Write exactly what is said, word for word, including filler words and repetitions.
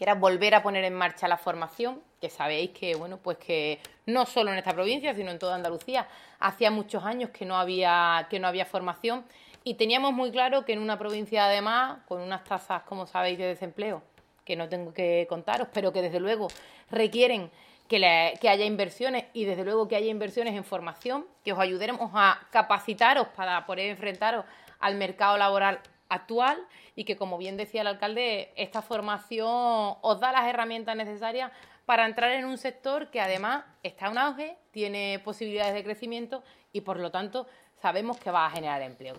que era volver a poner en marcha la formación, que sabéis que, bueno, pues que no solo en esta provincia, sino en toda Andalucía, hacía muchos años que no había, que no había formación, y teníamos muy claro que en una provincia, además, con unas tasas, como sabéis, de desempleo, que no tengo que contaros, pero que desde luego requieren que, le, que haya inversiones, y desde luego que haya inversiones en formación, que os ayudemos a capacitaros para poder enfrentaros al mercado laboral actual, y que, como bien decía el alcalde, esta formación os da las herramientas necesarias para entrar en un sector que además está en auge, tiene posibilidades de crecimiento y por lo tanto sabemos que va a generar empleo.